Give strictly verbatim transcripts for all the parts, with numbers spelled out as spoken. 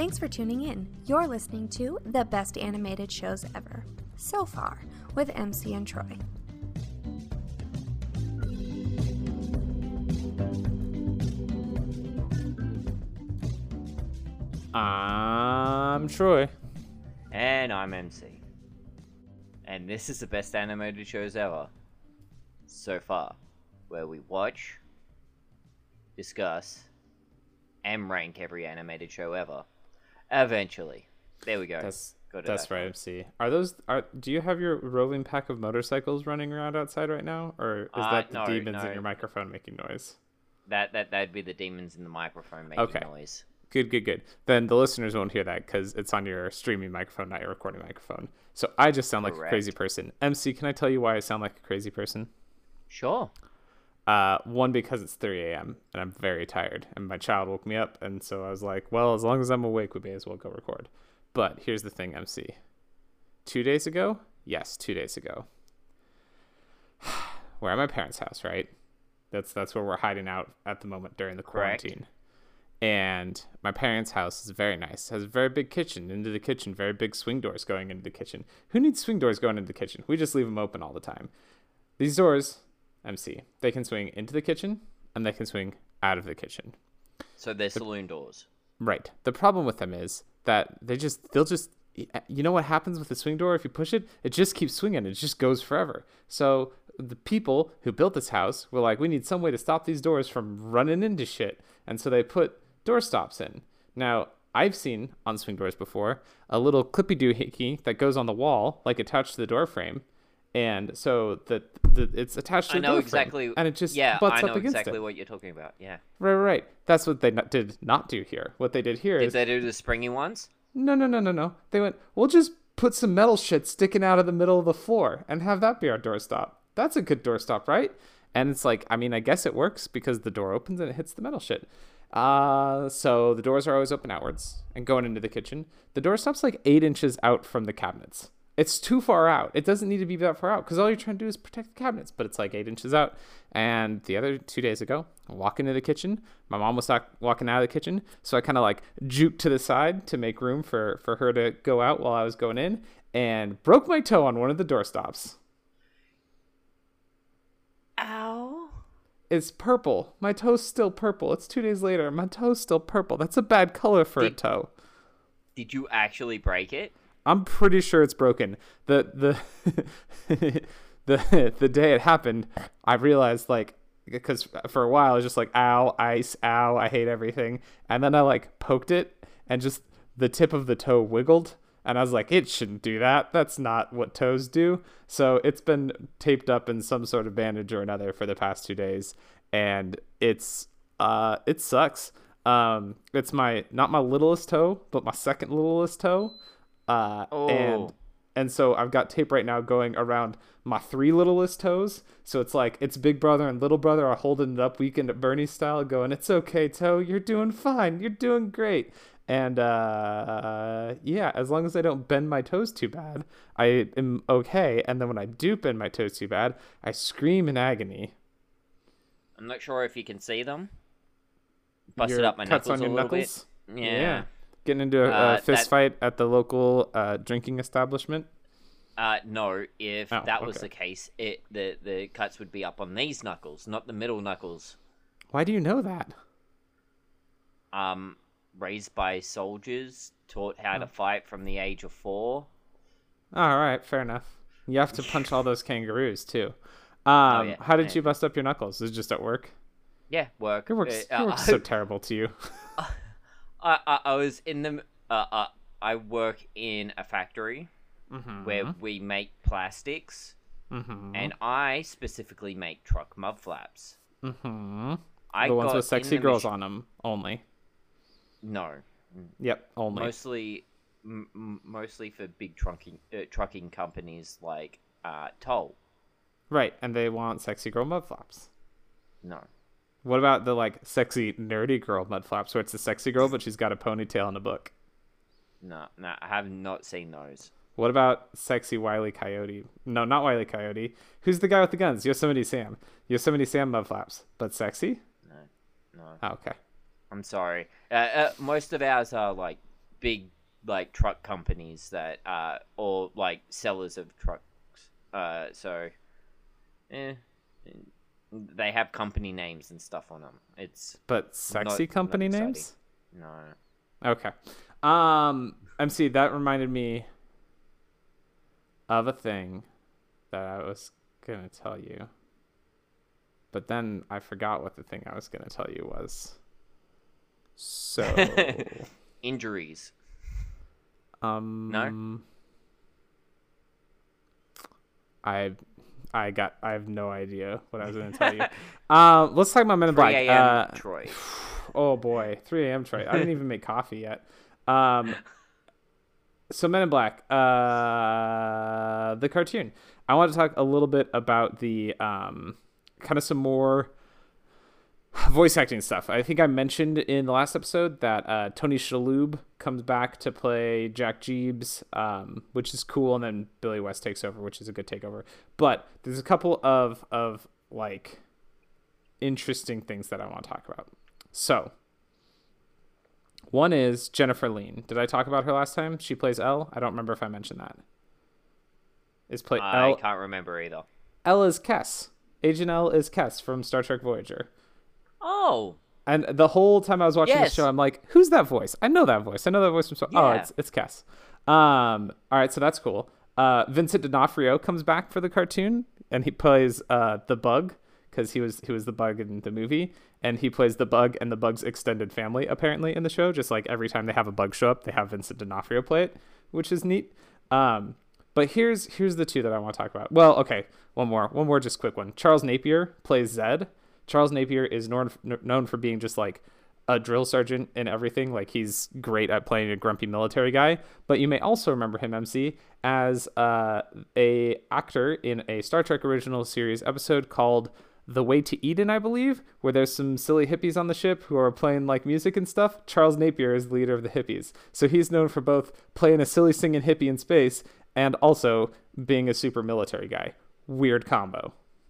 Thanks for tuning in. You're listening to the best animated shows ever, so far, with M C and Troy. I'm Troy. And I'm M C. And this is the best animated shows ever, so far, where we watch, discuss, and rank every animated show ever. Eventually. There we go. That's, Got that's that right, far. M C. Are those, are, do you have your roving pack of motorcycles running around outside right now? Or is Uh, that the no, demons no. in your microphone making noise? That, that, that'd be the demons in the microphone making Okay. noise. Good, good, good. Then the listeners won't hear that because it's on your streaming microphone, not your recording microphone. So I just sound like Correct. a crazy person. M C, can I tell you why I sound like a crazy person? Sure. Uh, one, because it's three a.m. and I'm very tired, and my child woke me up, and so I was like, well, as long as I'm awake, we may as well go record. But here's the thing, M C. Two days ago? Yes, two days ago. We're at my parents' house, right? That's that's where we're hiding out at the moment during the Correct. quarantine. And my parents' house is very nice. It has a very big kitchen. Into the kitchen, very big swing doors going into the kitchen. Who needs swing doors going into the kitchen? We just leave them open all the time. These doors, M C, they can swing into the kitchen and they can swing out of the kitchen. So they're saloon doors. Right. The problem with them is that they just, they'll just, you know what happens with the swing door? If you push it, it just keeps swinging. It just goes forever. So the people who built this house were like, we need some way to stop these doors from running into shit. And so they put door stops in. Now, I've seen on swing doors before a little clippy doohickey that goes on the wall, like attached to the door frame. And so the, the it's attached to I the know door exactly. frame, and it just yeah, butts I know up against exactly it. what you're talking about. Yeah. Right, right, right. That's what they not, did not do here. What they did here Did is they do the springy ones? no, no, no, no, no. They went, we'll just put some metal shit sticking out of the middle of the floor and have that be our doorstop. That's a good doorstop, right? And it's like, I mean, I guess it works because the door opens and it hits the metal shit. Uh, so the doors are always open outwards and going into the kitchen. The doorstop's like eight inches out from the cabinets. It's too far out. It doesn't need to be that far out because all you're trying to do is protect the cabinets, but it's like eight inches out. And the other two days ago, I walk into the kitchen. My mom was not walking out of the kitchen, so I kind of like juked to the side to make room for, for her to go out while I was going in and broke my toe on one of the doorstops. Ow. It's purple. My toe's still purple. It's two days later. My toe's still purple. That's a bad color for Did- a toe. Did you actually break it? I'm pretty sure it's broken. The the the the day it happened, I realized like because for a while I was just like ow, ice, ow, I hate everything, and then I like poked it and just the tip of the toe wiggled, and I was like, it shouldn't do that. That's not what toes do. So it's been taped up in some sort of bandage or another for the past two days, and it's uh it sucks. Um, it's my not my littlest toe, but my second littlest toe. Uh, Oh. and and so I've got tape right now going around my three littlest toes. So it's like it's big brother and little brother are holding it up Weekend at Bernie style, going, "It's okay, toe. You're doing fine. You're doing great." And uh, yeah, as long as I don't bend my toes too bad, I am okay. And then when I do bend my toes too bad, I scream in agony. I'm not sure if you can see them. Busted Your up my cuts knuckles on your a little knuckles? bit. Yeah. Getting into a, Uh, a fist that- fight at the local uh, drinking establishment. Uh, no, if Oh, that was okay. the case, it the, the cuts would be up on these knuckles, not the middle knuckles. Why do you know that? Um, raised by soldiers, taught how Oh. to fight from the age of four. All right, fair enough. You have to punch all those kangaroos too. Um, yeah, how did yeah. you bust up your knuckles? Is it just at work? Yeah, work. Your work's, Uh, your uh, work's so terrible to you. I, I I was in the uh, uh I work in a factory Mm-hmm. where we make plastics, Mm-hmm. and I specifically make truck mud flaps. Mm-hmm. I The ones got with sexy in the girls mach- on them only. No, Yep, only. mostly m- m- mostly for big trucking uh, trucking companies like uh Toll. Right, and they want sexy girl mud flaps. No, What about the like sexy nerdy girl mud flaps where it's a sexy girl but she's got a ponytail and a book? no, no, I have not seen those. What about sexy Wile E. Coyote? No, not Wile E. Coyote. Who's the guy with the guns? Yosemite Sam. Yosemite Sam mud flaps, but sexy? No, no. Oh, okay. I'm sorry. Uh, uh, most of ours are like big like truck companies that uh or like sellers of trucks. Uh, so, eh, they have company names and stuff on them. It's But sexy not, company not names? No. Okay. Um, M C, that reminded me of a thing that I was going to tell you. But then I forgot what the thing I was going to tell you was. So. Injuries. Um. No? I, I got. I have no idea what I was going to tell you. Um, let's talk about Men in Black. three a.m. Uh, Troy. Oh boy, three a.m. Troy. I didn't even make coffee yet. Um, so Men in Black, uh, the cartoon. I want to talk a little bit about the um, kind of some more voice acting stuff. I think I mentioned in the last episode that uh, Tony Shalhoub comes back to play Jack Jeebs, um, which is cool, and then Billy West takes over, which is a good takeover. But there's a couple of of like interesting things that I want to talk about. So, one is Jennifer Lean. Did I talk about her last time? She plays Elle. I don't remember if I mentioned that. Is play I Elle. can't remember either. Elle is Kes. Agent Elle is Kes from Star Trek Voyager. Oh. And the whole time I was watching Yes. the show, I'm like, "Who's that voice? I know that voice. I know that voice from." So- oh, Yeah. it's it's Kes. Um. All right, so that's cool. Uh, Vincent D'Onofrio comes back for the cartoon, and he plays uh the Bug because he was he was the Bug in the movie, and he plays the Bug and the Bug's extended family apparently in the show. Just like every time they have a Bug show up, they have Vincent D'Onofrio play it, which is neat. Um. But here's here's the two that I want to talk about. Well, okay, one more, one more, just quick one. Charles Napier plays Zed. Charles Napier is known known for being just like a drill sergeant in everything. Like he's great at playing a grumpy military guy. But you may also remember him, M C, as uh, a actor in a Star Trek original series episode called The Way to Eden, I believe, where there's some silly hippies on the ship who are playing like music and stuff. Charles Napier is the leader of the hippies. So he's known for both playing a silly singing hippie in space and also being a super military guy. Weird combo.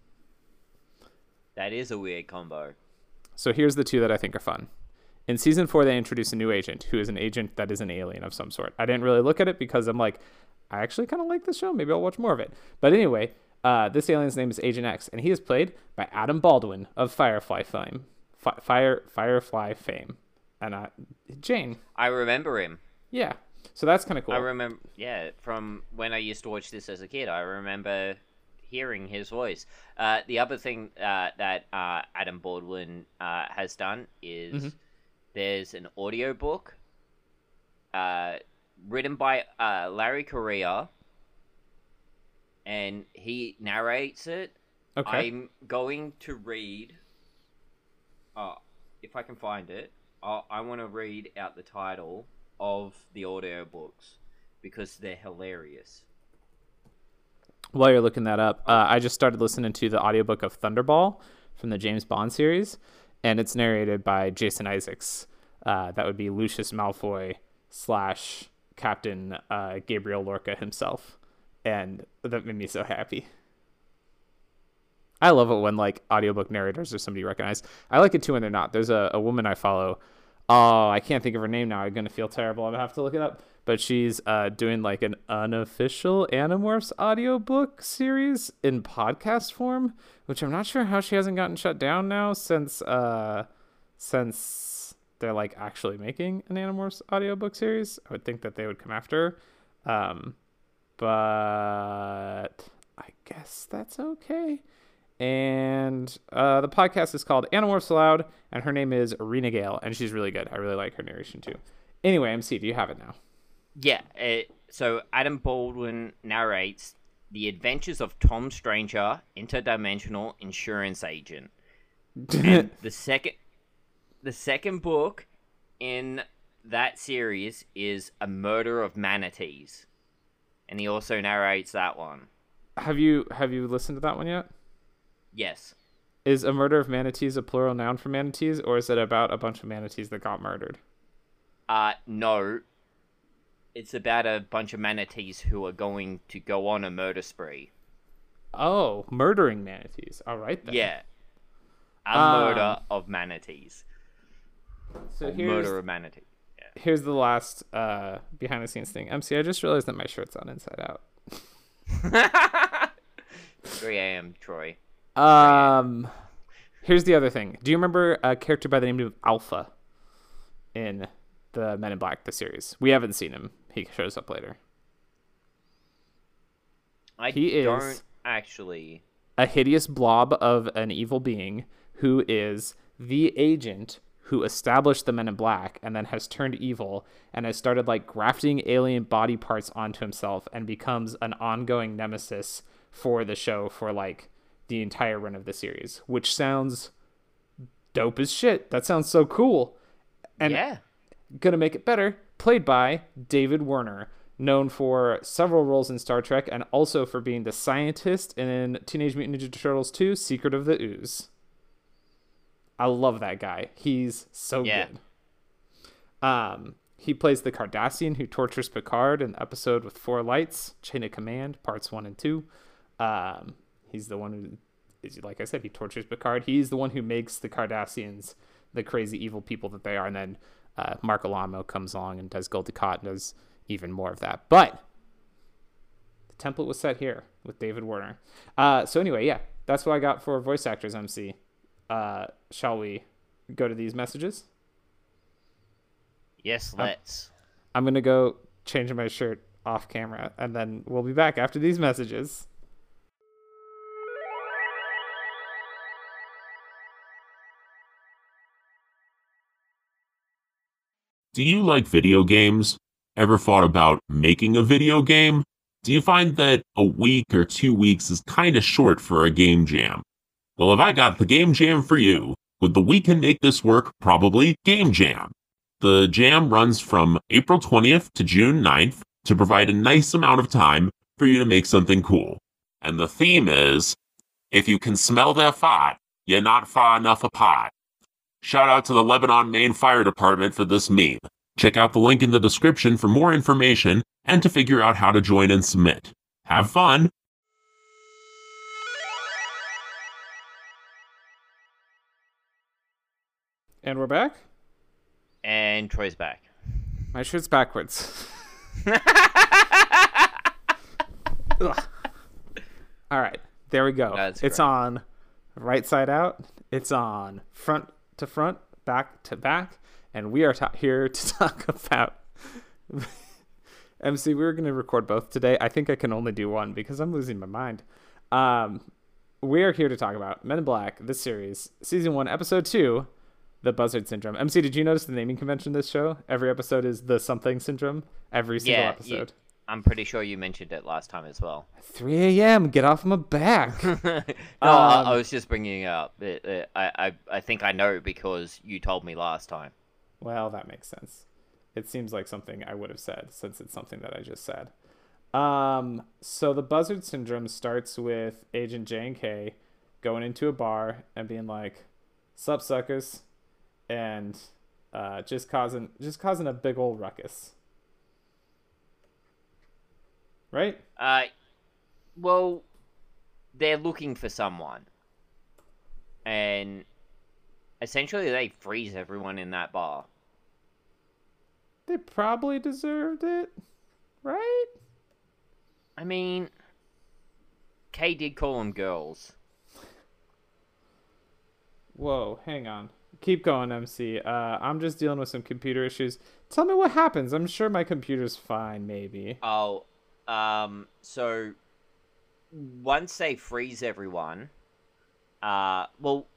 That is a weird combo. So here's the two that I think are fun. In season four, they introduce a new agent who is an agent that is an alien of some sort. I didn't really look at it because I'm like, I actually kind of like this show. Maybe I'll watch more of it. But anyway, uh, this alien's name is Agent X, and he is played by Adam Baldwin of Firefly fame. Fi- Fire Firefly fame. And uh, Jane. I remember him. Yeah. So that's kind of cool. I remember, yeah, from when I used to watch this as a kid, I remember hearing his voice. Uh, the other thing uh, that uh, Adam Baldwin uh, has done is Mm-hmm. there's an audiobook uh, written by uh, Larry Correa, and he narrates it. Okay. I'm going to read, uh, if I can find it, I'll, I want to read out the title of the audiobooks because they're hilarious. While you're looking that up, uh, I just started listening to the audiobook of Thunderball from the James Bond series, and it's narrated by Jason Isaacs. Uh, that would be Lucius Malfoy slash Captain uh, Gabriel Lorca himself, and that made me so happy. I love it when like audiobook narrators are somebody you recognize. I like it too when they're not. There's a, a woman I follow. Oh, I can't think of her name now. I'm going to feel terrible. I'm going to have to look it up. But she's uh, doing like an unofficial Animorphs audiobook series in podcast form, which I'm not sure how she hasn't gotten shut down now since uh, since they're like actually making an Animorphs audiobook series. I would think that they would come after her. Um, but I guess that's okay. And uh, the podcast is called Animorphs Aloud, and her name is Rena Gale, and she's really good. I really like her narration too. Anyway, M C, do you have it now? Yeah, it, so Adam Baldwin narrates the adventures of Tom Stranger, interdimensional insurance agent. And the second, the second book in that series is A Murder of Manatees, and he also narrates that one. Have you have you listened to that one yet? Yes. Is A Murder of Manatees a plural noun for manatees, or is it about a bunch of manatees that got murdered? Uh, no. It's about a bunch of manatees who are going to go on a murder spree. Oh, murdering manatees. All right then. Yeah. A Um, murder of manatees. So Or here's murder of manatees. Yeah. here's the last uh, behind the scenes thing. M C, I just realized that my shirt's on inside out. three a.m. Troy. Um, here's the other thing. Do you remember a character by the name of Alpha in the Men in Black, the series? We haven't seen him. He shows up later. I he don't is actually. A hideous blob of an evil being who is the agent who established the Men in Black and then has turned evil and has started like grafting alien body parts onto himself and becomes an ongoing nemesis for the show for like the entire run of the series, which sounds dope as shit. That sounds so cool. And yeah. Gonna make it better, played by David Warner, known for several roles in Star Trek and also for being the scientist in Teenage Mutant Ninja Turtles two, Secret of the Ooze. I love that guy. He's so yeah. good. Um, he plays the Cardassian who tortures Picard in the episode with four lights, Chain of Command, parts one and two. Um, he's the one who, is like I said, he tortures Picard. He's the one who makes the Cardassians the crazy evil people that they are. And then uh, Mark Alamo comes along and does Gul Dukat and does even more of that. But the template was set here with David Warner. Uh, so anyway, yeah, that's what I got for voice actors, M C. Uh, shall we go to these messages? Yes, let's. I'm, I'm going to go change my shirt off camera, and then we'll be back after these messages. Do you like video games? Ever thought about making a video game? Do you find that a week or two weeks is kind of short for a game jam? Well, have I got the game jam for you with the We Can Make This Work Probably Game Jam. The jam runs from April twentieth to June ninth to provide a nice amount of time for you to make something cool. And the theme is, if you can smell their fart, you're not far enough apart. Shout out to the Lebanon, Maine Fire Department for this meme. Check out the link in the description for more information and to figure out how to join and submit. Have fun! And we're back? And Troy's back. My shirt's backwards. All right, there we go. That's it's great. On right side out. It's on front to front, back to back. And we are ta- here to talk about... M C, we were going to record both today. I think I can only do one because I'm losing my mind. Um, we are here to talk about Men in Black, this series, Season one, Episode two, The Buzzard Syndrome. M C, did you notice the naming convention of this show? Every episode is the something syndrome. Every single yeah, episode. You, I'm pretty sure you mentioned it last time as well. three a.m. Get off my back. no, um, I, I was just bringing it up. It, it, I, I, I think I know because you told me last time. Well, that makes sense. It seems like something I would have said since it's something that I just said. Um, so the Buzzard Syndrome starts with Agent J and K going into a bar and being like, "Sup, suckers," and uh, just causing just causing a big old ruckus. Right? Uh, well, they're looking for someone, and essentially they freeze everyone in that bar. They probably deserved it, right? I mean, Kay did call them girls. Whoa, hang on. Keep going, M C. Uh, I'm just dealing with some computer issues. Tell me what happens. I'm sure my computer's fine, maybe. Oh, um, so once they freeze everyone, uh, well,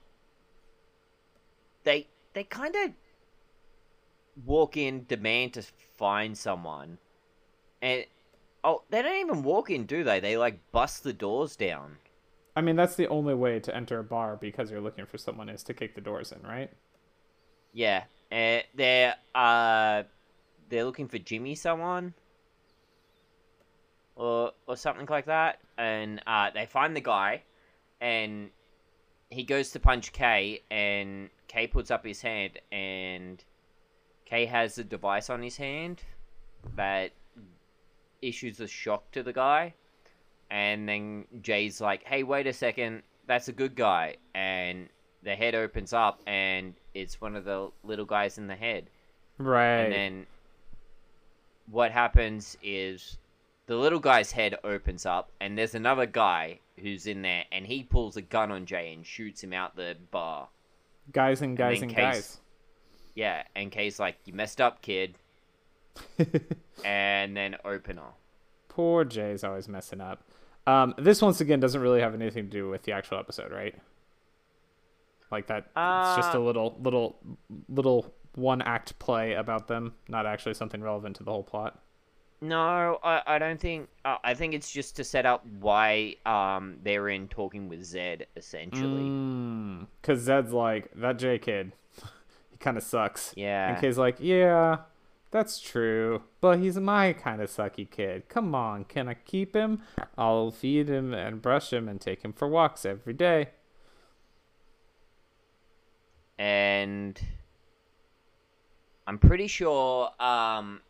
they they kind of walk in, demand to find someone, and oh, they don't even walk in, do they? They like bust the doors down. I mean, that's the only way to enter a bar because you're looking for someone is to kick the doors in, right? Yeah, and they're uh, they're looking for Jimmy, someone, or or something like that, and uh, they find the guy, and he goes to punch Kay, and Kay puts up his hand, and Kay has a device on his hand that issues a shock to the guy, and then Jay's like, "Hey, wait a second, that's a good guy," and the head opens up, and it's one of the little guys in the head. Right. And then what happens is the little guy's head opens up, and there's another guy who's in there, and he pulls a gun on Jay and shoots him out the bar. Guys and guys then and, Kay's- guys. Yeah, and Kay's like, "You messed up, kid." And then opener. Poor Jay's always messing up. Um, this once again doesn't really have anything to do with the actual episode, right? Like that, it's just a Uh, little, little, little one act play about them, not actually something relevant to the whole plot. No, I, I don't think. Uh, I think it's just to set up why um they're in talking with Zed essentially. Because Zed's like, that Jay kid, he kind of sucks. Yeah. And Kay's like, yeah, that's true, but he's my kind of sucky kid. Come on, can I keep him? I'll feed him and brush him and take him for walks every day. And I'm pretty sure um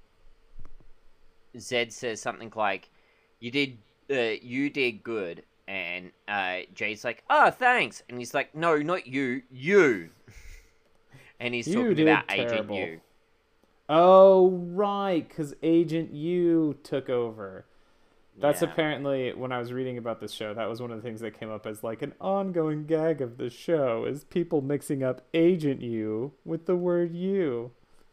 Zed says something like, "You did, uh, you did good," and uh, Jay's like, "Oh, thanks," and he's like, "No, not you, you," and he's You talking did about Agent terrible. U. Oh, right, because Agent U took over. That's Yeah. apparently, when I was reading about this show, that was one of the things that came up as like an ongoing gag of the show, is people mixing up Agent U with the word you.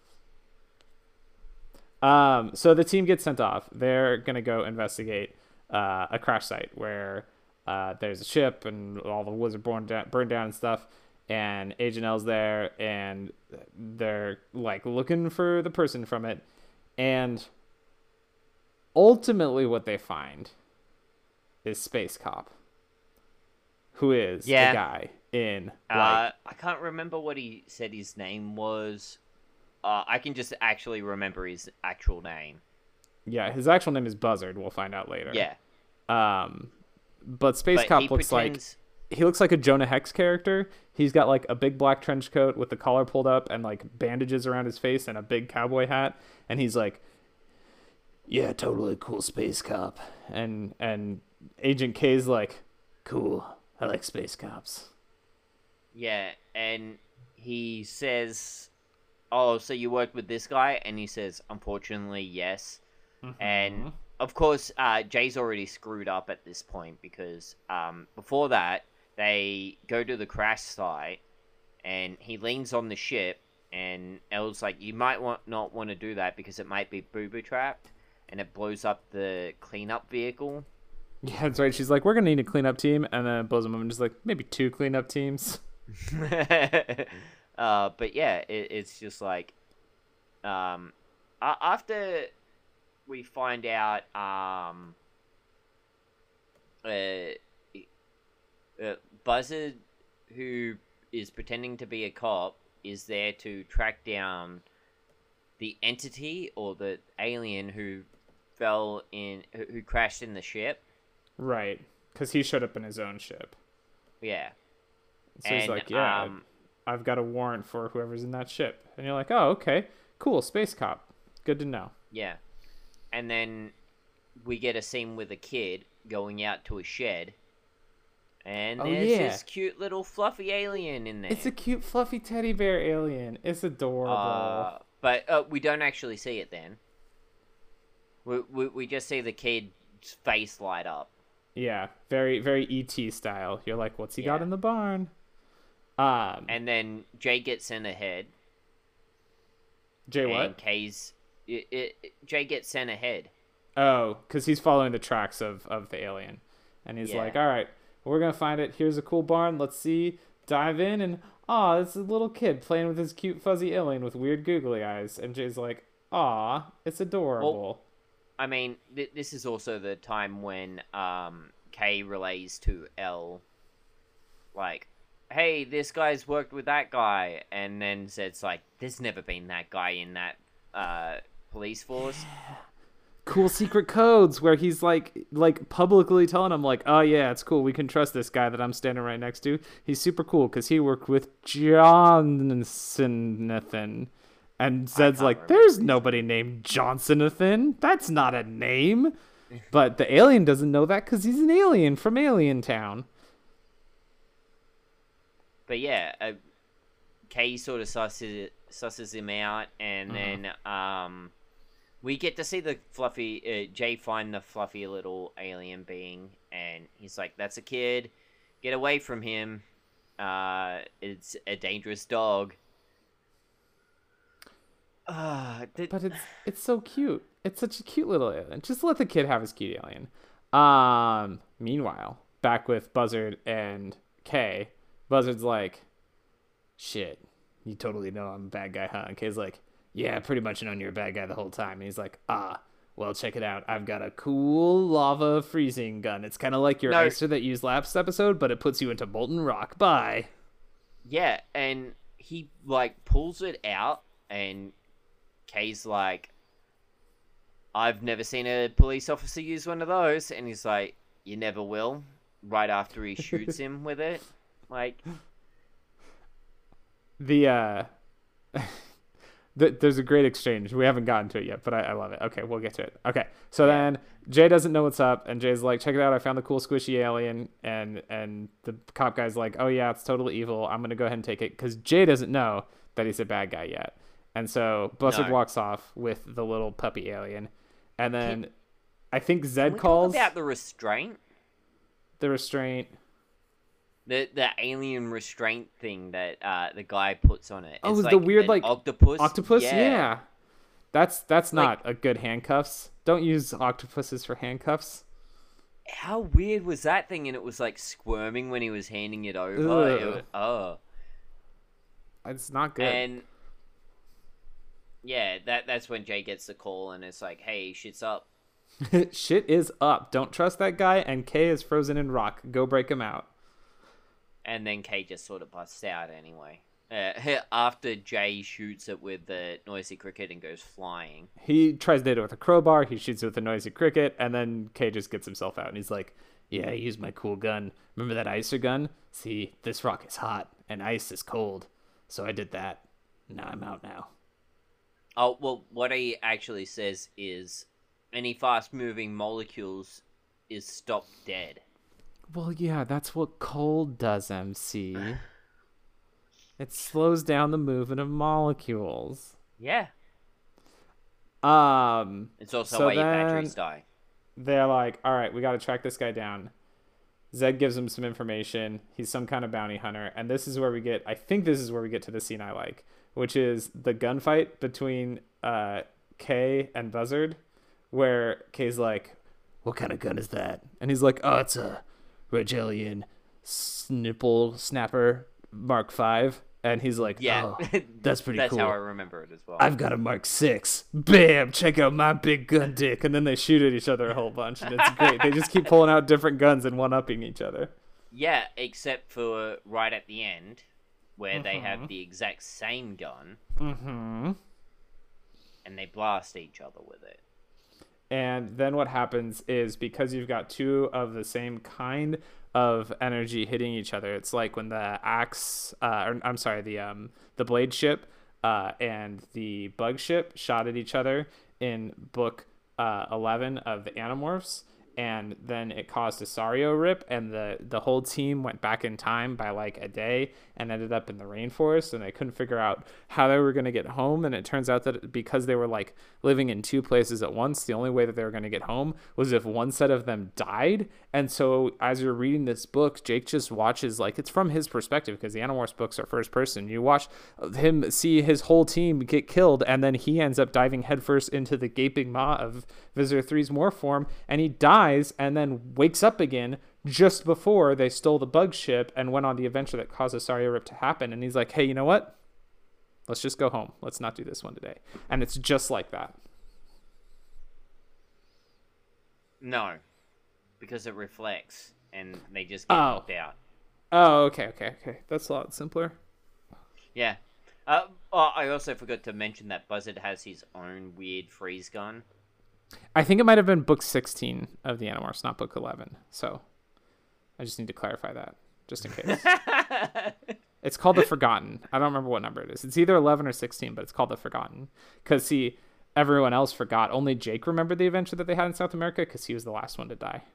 Um, so the team gets sent off. They're going to go investigate uh, a crash site where uh, there's a ship and all the woods are burned down, burned down and stuff. And Agent L's there, and they're like looking for the person from it. And ultimately what they find is Space Cop, who is Yeah. the guy in like Uh, I can't remember what he said his name was. Uh, I can just actually remember his actual name. yeah, his actual name is Buzzard. We'll find out later. Yeah. Um, but Space But Cop he looks pretends... like he looks like a Jonah Hex character. He's got like a big black trench coat with the collar pulled up and like bandages around his face and a big cowboy hat. And he's like, "Yeah, totally cool Space Cop." And and Agent K's like, "Cool, I like space cops." Yeah, and he says, "Oh, so you worked with this guy?" And he says, "Unfortunately, yes." And of course, uh, Jay's already screwed up at this point because um, before that, they go to the crash site, and he leans on the ship, and Elle's like, "You might want not want to do that because it might be booby trapped," and it blows up the cleanup vehicle. Yeah, that's right. She's like, "We're gonna need a cleanup team," and then it blows them up and just like, maybe two cleanup teams. uh, but yeah, it, it's just like, um, a- after we find out, um, uh, uh, Buzzard, who is pretending to be a cop, is there to track down the entity or the alien who fell in, who, who crashed in the ship. Right, because he showed up in his own ship. Yeah. So he's And, like, "Yeah, um, I've got a warrant for whoever's in that ship." And you're like, "Oh, okay, cool, Space Cop. Good to know." Yeah. And then we get a scene with a kid going out to a shed. And Oh, there's yeah. this cute little fluffy alien in there. It's a cute, fluffy teddy bear alien. It's adorable. Uh, but uh, we don't actually see it then. We, we, we just see the kid's face light up. Yeah, very, very E T style. You're like, "What's he got Yeah. in the barn?" Um, And then Jay gets sent ahead. Jay, And what? Kay's... It, it, it- Jay gets sent ahead. Oh, because he's following the tracks of, of the alien. And he's Yeah. like, "All right, we're going to find it. Here's a cool barn. Let's see. Dive in. And, aw, it's a little kid playing with his cute, fuzzy alien with weird googly eyes." And Jay's like, "Aw, it's adorable." I mean, th- this is also the time when um, Kay relays to Elle, like, "Hey, this guy's worked with that guy," and then Zed's like, "There's never been that guy in that uh, police force." Cool secret codes where he's like like publicly telling him like, "Oh yeah, it's cool, we can trust this guy that I'm standing right next to. He's super cool because he worked with Johnsonathan." And Zed's can't like, remember "There's his nobody named Johnsonathan. That's not a name." But the alien doesn't know that because he's an alien from Alien Town. But yeah, uh, Kay sort of susses, susses him out, and Mhm. then um, we get to see the fluffy uh, Jay find the fluffy little alien being, and he's like, "That's a kid. Get away from him. Uh, it's a dangerous dog." Uh, did... But it's it's so cute. It's such a cute little alien. Just let the kid have his cute alien. Um. Meanwhile, back with Buzzard and Kay, Buzzard's like, "Shit, you totally know I'm a bad guy, huh?" And Kay's like, "Yeah, pretty much known you're a bad guy the whole time." And he's like, "Ah, well, check it out. I've got a cool lava freezing gun. It's kind of like your No. icer that you used last episode, but it puts you into molten rock. Bye." Yeah, and he like pulls it out, and Kay's like, "I've never seen a police officer use one of those," and he's like, "You never will." Right after he shoots him with it, like, The uh, the, there's a great exchange. We haven't gotten to it yet, but I, I love it. Okay, we'll get to it. Okay, so Yeah. then Jay doesn't know what's up, and Jay's like, "Check it out! I found the cool squishy alien." And and the cop guy's like, "Oh yeah, it's totally evil. I'm gonna go ahead and take it," because Jay doesn't know that he's a bad guy yet. And so Buzzard No. walks off with the little puppy alien, and then Can- I think Can Zed we talk calls about the restraint, the restraint. the the alien restraint thing that uh the guy puts on it. Oh, It's it was the weird, an like, octopus. Octopus, yeah. That's that's Like- not a good handcuffs. Don't use octopuses for handcuffs. How weird was that thing? And it was like squirming when he was handing it over. It Ugh. was- oh, It's not good. and yeah, that that's when Jay gets the call, and it's like, "Hey, shit's up." Shit is up. Don't trust that guy. And Kay is frozen in rock. Go break him out. And then Kay just sort of busts out anyway. Uh, after Jay shoots it with the noisy cricket and goes flying. He tries to hit it with a crowbar. He shoots it with a noisy cricket, and then Kay just gets himself out. And he's like, "Yeah, I used my cool gun. Remember that icer gun? See, this rock is hot and ice is cold. So I did that. Now I'm out now." Oh, well, what he actually says is any fast-moving molecules is stopped dead. Well, yeah, that's what cold does, M C. It slows down the movement of molecules. Yeah. Um, It's also So why your then- batteries die. they're like, "All right, we got to track this guy down." Zed gives him some information. He's some kind of bounty hunter. And this is where we get, I think this is where we get to the scene I like, which is the gunfight between uh, Kay and Buzzard, where Kay's like, "What kind of gun is that?" And he's like, "Oh, it's a Regelian Snipple Snapper Mark five." And he's like, Yeah. "Oh, that's pretty That's cool. how I remember it as well. I've got a Mark six. Bam! Check out my big gun dick." And then they shoot at each other a whole bunch, and it's great. They just keep pulling out different guns and one-upping each other. Yeah, except for right at the end, where they Mm-hmm. have the exact same gun, Mm-hmm. and they blast each other with it. And then what happens is, because you've got two of the same kind of energy hitting each other, it's like when the axe, uh, or, I'm sorry, the um, the blade ship uh, and the bug ship shot at each other in book uh, eleven of the Animorphs, and then it caused a Sario rip, and the the whole team went back in time by like a day and ended up in the rainforest, and they couldn't figure out how they were going to get home. And it turns out that because they were like living in two places at once, the only way that they were going to get home was if one set of them died. And so as you're reading this book, Jake just watches, like, it's from his perspective because the Animorphs books are first person. You watch him see his whole team get killed, and then he ends up diving headfirst into the gaping maw of Visitor three's morph form, and he dies and then wakes up again just before they stole the bug ship and went on the adventure that caused the Sario rip to happen. And he's like, "Hey, you know what? Let's just go home. Let's not do this one today." And it's just like that. No, because it reflects, and they just get Oh. knocked out. Oh, okay, okay, okay. That's a lot simpler. Yeah. Uh, oh, I also forgot to mention that Buzzard has his own weird freeze gun. I think it might have been book sixteen of the Animorphs, not book eleven. So I just need to clarify that, just in case. It's called The Forgotten. I don't remember what number it is. It's either eleven or sixteen, but it's called The Forgotten. Because, see, everyone else forgot. Only Jake remembered the adventure that they had in South America because he was the last one to die.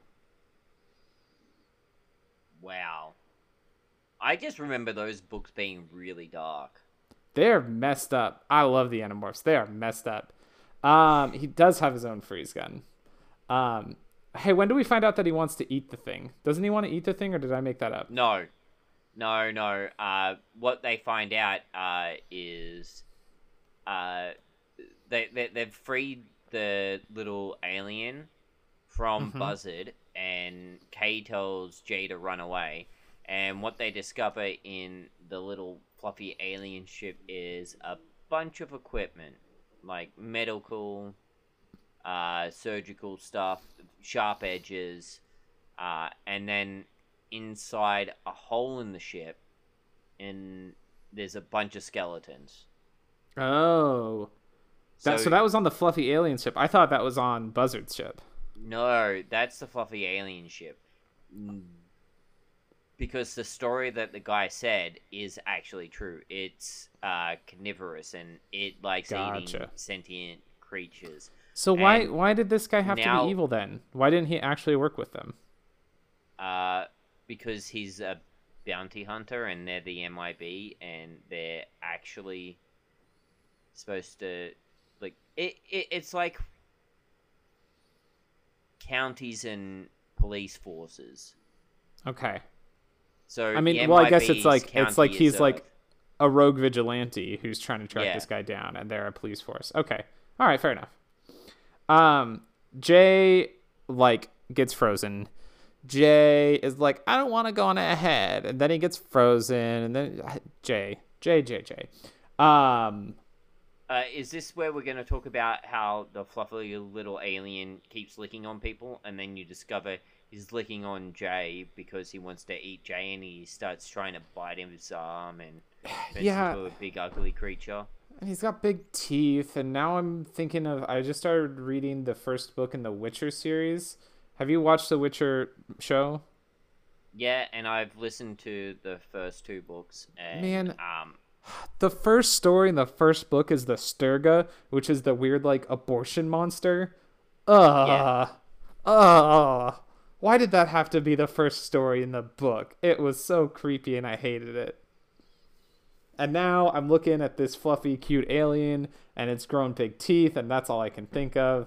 Wow. I just remember those books being really dark. They're messed up. I love the Animorphs. They are messed up. Um, he does have his own freeze gun. Um, hey, when do we find out that he wants to eat the thing? Doesn't he want to eat the thing, or did I make that up? No. No, no. Uh, what they find out uh, is uh, they, they, they've freed the little alien from Mm-hmm. Buzzard, and Kay tells Jay to run away. And what they discover in the little fluffy alien ship is a bunch of equipment, like medical, uh, surgical stuff, sharp edges, uh, and then inside a hole in the ship, and there's a bunch of skeletons. Oh. That, so, So- that was on the fluffy alien ship. I thought that was on Buzzard's ship. No, that's the fluffy alien ship. Mm. Because the story that the guy said is actually true. It's uh, carnivorous, and it likes eating Gotcha. sentient creatures. So why And why did this guy have to now- be evil then? Why didn't he actually work with them? Uh, because he's a bounty hunter, and they're the M I B, and they're actually supposed to, like, it, it it's like counties and police forces. Okay. So I mean, the well, I guess it's M I B's like it's like county he's is like Earth. a rogue vigilante who's trying to track Yeah. this guy down, and they're a police force. Okay, all right, fair enough. Um, Jay like gets frozen. Jay is like, I don't want to go on ahead, and then he gets frozen, and then Jay, Jay, Jay, Jay. Um, Uh, is this where we're going to talk about how the fluffy little alien keeps licking on people, and then you discover he's licking on Jay because he wants to eat Jay, and he starts trying to bite his arm and turns Yeah. into a big ugly creature? and he's got big teeth, and now I'm thinking of. I just started reading the first book in the Witcher series. Have you watched the Witcher show? Yeah, and I've listened to the first two books, and Man. um, The first story in the first book is the Sturga, which is the weird like abortion monster. Ugh. Yeah. Ugh. Why did that have to be the first story in the book? It was so creepy and I hated it. And now I'm looking at this fluffy, cute alien and it's grown big teeth, and that's all I can think of.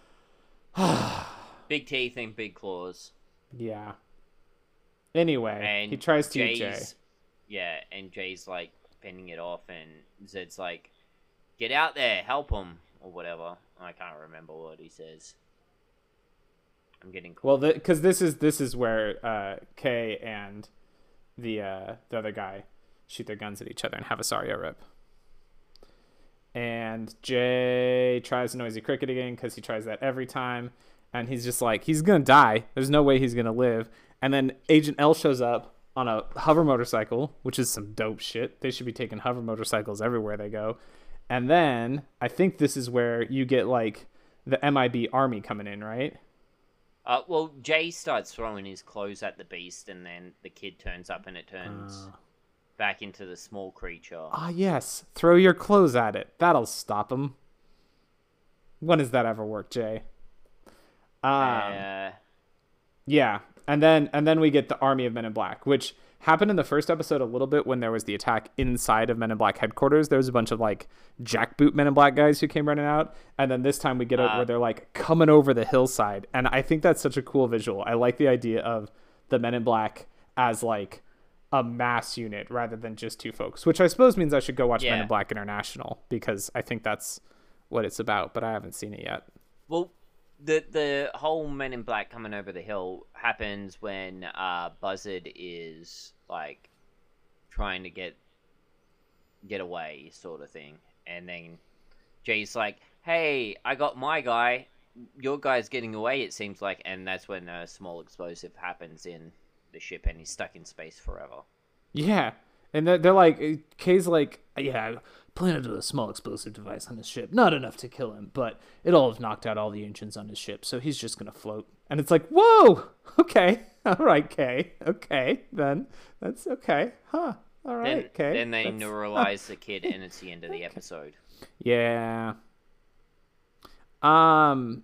big teeth and big claws. Yeah. Anyway, And he tries to eat Jay. Jay's- Yeah, and Jay's like fending it off, and Zed's like, "Get out there, help him," or whatever. I can't remember what he says. I'm getting Well, because this is this is where uh, Kay and the uh, the other guy shoot their guns at each other and have a Saria rip. And Jay tries Noisy Cricket again because he tries that every time, and he's just like, he's gonna die. There's no way he's gonna live. And then Agent L shows up on a hover motorcycle, which is some dope shit. They should be taking hover motorcycles everywhere they go. And then I think this is where you get like the M I B army coming in, right? Uh, well, Jay starts throwing his clothes at the beast, and then the kid turns up, and it turns back into the small creature. Ah, yes. Throw your clothes at it. That'll stop him. When has that ever worked, Jay? Um, uh, yeah. And then and then we get the Army of Men in Black, which happened in the first episode a little bit when there was the attack inside of Men in Black headquarters. There was a bunch of like jackboot Men in Black guys who came running out. And then this time we get it Uh, where they're like coming over the hillside. And I think that's such a cool visual. I like the idea of the Men in Black as like a mass unit rather than just two folks, which I suppose means I should go watch Men Yeah. in Black International because I think that's what it's about, but I haven't seen it yet. well, the the whole Men in Black coming over the hill happens when uh, Buzzard is like trying to get get away, sort of thing, and then Jay's like, "Hey, I got my guy. Your guy's getting away." It seems like, and that's when a small explosive happens in the ship, and he's stuck in space forever. Yeah. And they're, they're like, Kay's like, yeah, I planted a small explosive device on his ship. Not enough to kill him, but it'll have knocked out all the engines on his ship, so he's just going to float. And it's like, whoa, okay. All right, Kay. Okay, then. That's okay. Huh. All Then, right, Kay. then they That's- neuralize the kid, and it's the end of the episode. Yeah. Um.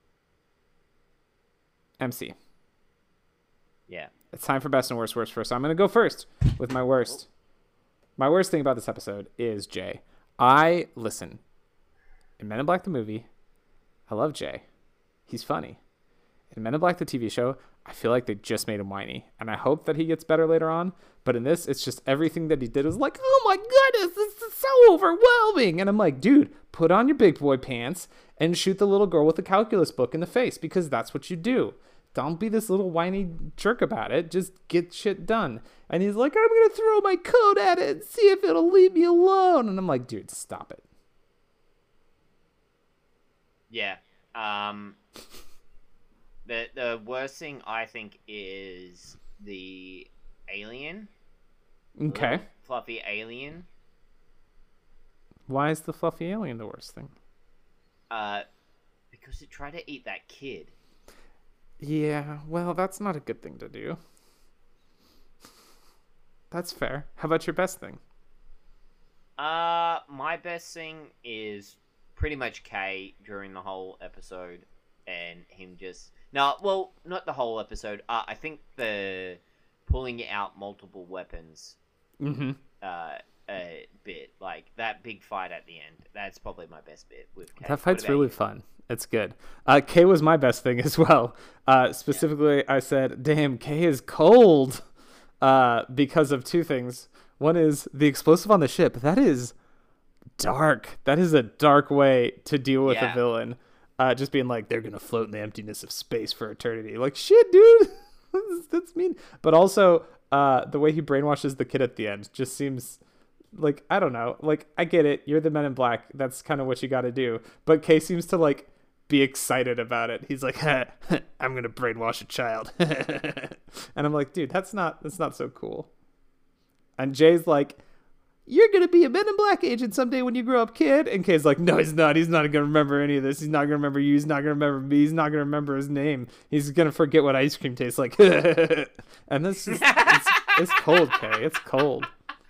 M C. Yeah. It's time for best and worst. Worst first. So I'm going to go first with my worst. My worst thing about this episode is Jay. I listen. In Men in Black the movie, I love Jay. He's funny. In Men in Black the T V show, I feel like they just made him whiny, and I hope that he gets better later on. But in this, it's just everything that he did was like, oh my goodness, this is so overwhelming. And I'm like, dude, put on your big boy pants and shoot the little girl with the calculus book in the face, because that's what you do. Don't be this little whiny jerk about it. Just get shit done. And he's like, I'm going to throw my coat at it and see if it'll leave me alone. And I'm like, dude, stop it. Yeah. Um, the the worst thing I think is the alien. Okay. Little fluffy alien. Why is the fluffy alien the worst thing? Uh, because it tried to eat that kid. Yeah, well, that's not a good thing to do. That's fair. How about your best thing? Uh, my best thing is pretty much Kay during the whole episode, and him just no, well, not the whole episode. Uh, I think the pulling out multiple weapons. Mm-hmm. Uh, a bit like that big fight at the end. That's probably my best bit with Kay. That fight's What about really you? fun. It's good. Uh, Kay was my best thing as well. Uh, specifically, yeah. I said, damn, Kay is cold uh, because of two things. One is the explosive on the ship. That is dark. That is a dark way to deal with Yeah. a villain. Uh, just being like, they're going to float in the emptiness of space for eternity. Like, shit, dude. that's, that's mean. But also, uh, the way he brainwashes the kid at the end just seems... Like, I don't know. Like, I get it. You're the Men in Black. That's kind of what you got to do. But Kay seems to, like, be excited about it. He's like, I'm going to brainwash a child. And I'm like, dude, that's not that's not so cool. And Jay's like, you're going to be a Men in Black agent someday when you grow up, kid. And Kay's like, no, he's not. He's not going to remember any of this. He's not going to remember you. He's not going to remember me. He's not going to remember his name. He's going to forget what ice cream tastes like. And this is, it's, it's cold, Kay. It's cold.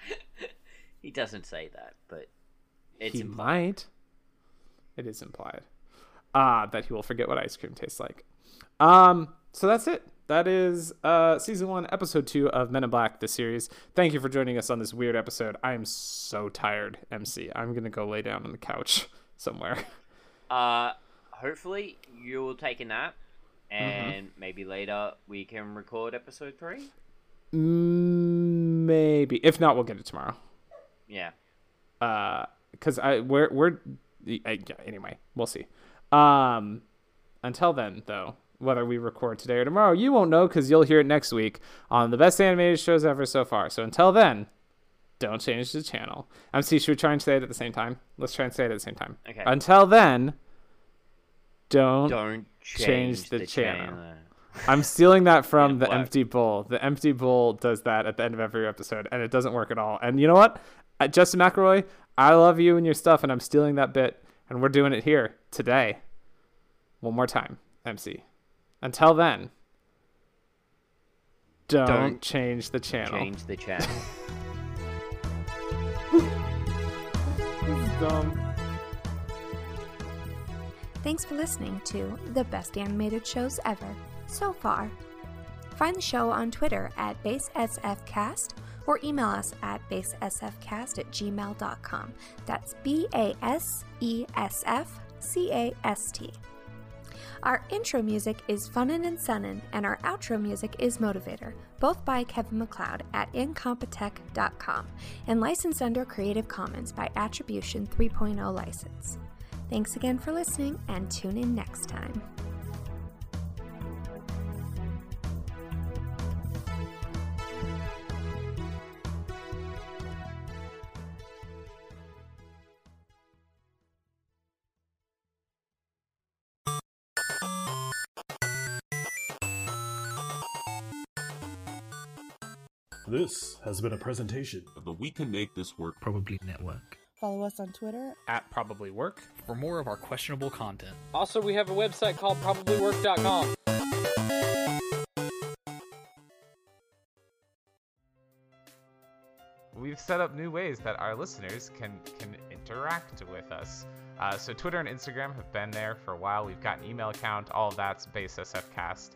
He doesn't say that, but it's he implied. might. It is implied. Ah, that he will forget what ice cream tastes like. Um, so that's it. That is uh season one, episode two of Men in Black, the series. Thank you for joining us on this weird episode. I am so tired, M C. I'm gonna go lay down on the couch somewhere. Uh, hopefully you will take a nap, and Mm-hmm. maybe later we can record episode three. Mm, maybe. If not, we'll get it tomorrow. Yeah. Uh, cause I we're we're I, yeah, anyway, we'll see. Um, until then, though, whether we record today or tomorrow, you won't know because you'll hear it next week on the best animated shows ever so far. So until then, don't change the channel. M C, should we try and say it at the same time? Let's try and say it at the same time. Okay. Until then, don't, Don't change change, the the, channel. channel. I'm stealing that from It the worked. Empty Bull. The Empty Bull does that at the end of every episode, and it doesn't work at all. And you know what? Uh, Justin McElroy, I love you and your stuff, and I'm stealing that bit, and we're doing it here today. One more time, M C. Until then, don't, Don't change the channel. Change the channel. This is dumb. Thanks for listening to the best animated shows ever so far. Find the show on Twitter at BaseSFcast or email us at basesfcast at gmail dot com. That's B A S E S F C A S T. Our intro music is Funnin' and Sunnin', and our outro music is Motivator, both by Kevin MacLeod at incompetech dot com, and licensed under Creative Commons by Attribution three point oh license. Thanks again for listening, and tune in next time. This has been a presentation. But we can make this work. Probably Network. Follow us on Twitter. At Probably Work. For more of our questionable content. Also, we have a website called probably work dot com. We've set up new ways that our listeners can can interact with us. Uh, so Twitter and Instagram have been there for a while. We've got an email account. All of that's BaseSFcast.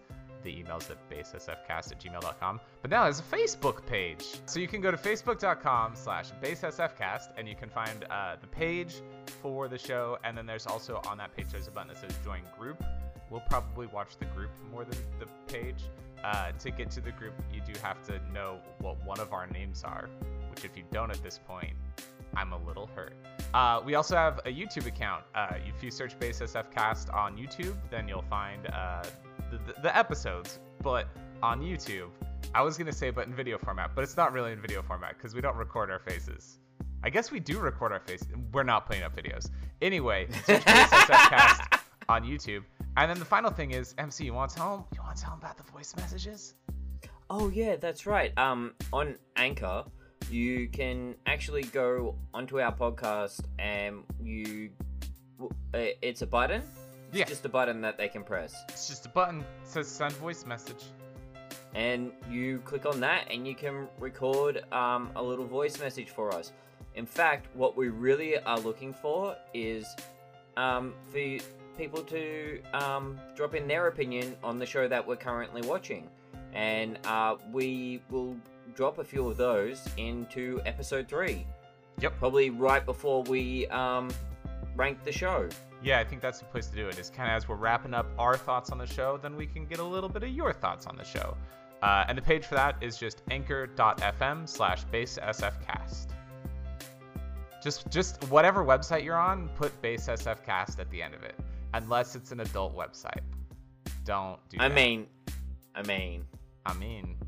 the email's at basesfcast at gmail dot com. But now there's a Facebook page. So you can go to facebook.com slash basesfcast, and you can find uh, the page for the show. And then there's also on that page, there's a button that says join group. We'll probably watch the group more than the page. Uh, to get to the group, you do have to know what one of our names are, which if you don't at this point, I'm a little hurt. Uh, we also have a YouTube account. Uh, if you search BaseSFcast on YouTube, then you'll find uh, the, the, the episodes. But on YouTube, I was going to say but in video format, but it's not really in video format because we don't record our faces. I guess we do record our faces. We're not putting up videos. Anyway, search BaseSFcast on YouTube. And then the final thing is, M C, you want to tell them, you want to tell them about the voice messages? Oh yeah, that's right. Um, on Anchor, you can actually go onto our podcast and you, it's a button. It's Yeah. just a button that they can press. It's just a button that says send voice message. And you click on that and you can record um, a little voice message for us. In fact, what we really are looking for is um, for people to um, drop in their opinion on the show that we're currently watching. And uh, we will drop a few of those into episode three. Yep. Probably right before we um, rank the show. Yeah, I think that's the place to do it. Is kind of as we're wrapping up our thoughts on the show, then we can get a little bit of your thoughts on the show. Uh, and the page for that is just anchor.fm slash basesfcast. Just, just whatever website you're on, put basesfcast at the end of it. Unless it's an adult website. Don't do I that. mean, I mean, I mean,